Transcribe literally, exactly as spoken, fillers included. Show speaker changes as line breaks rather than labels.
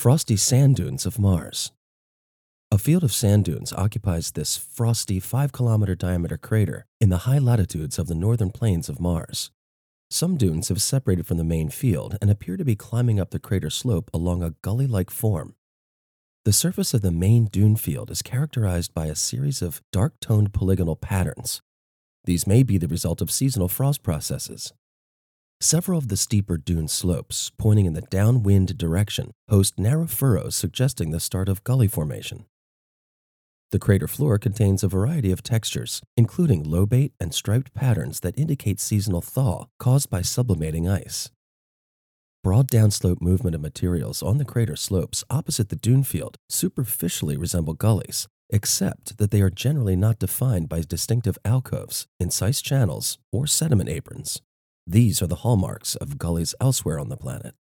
Frosty sand dunes of Mars. A field of sand dunes occupies this frosty five kilometer diameter crater in the high latitudes of the northern plains of Mars. Some dunes have separated from the main field and appear to be climbing up the crater slope along a gully-like form. The surface of the main dune field is characterized by a series of dark-toned polygonal patterns. These may be the result of seasonal frost processes. Several of the steeper dune slopes, pointing in the downwind direction, host narrow furrows suggesting the start of gully formation. The crater floor contains a variety of textures, including lobate and striped patterns that indicate seasonal thaw caused by sublimating ice. Broad downslope movement of materials on the crater slopes opposite the dune field superficially resemble gullies, except that they are generally not defined by distinctive alcoves, incised channels, or sediment aprons. These are the hallmarks of gullies elsewhere on the planet.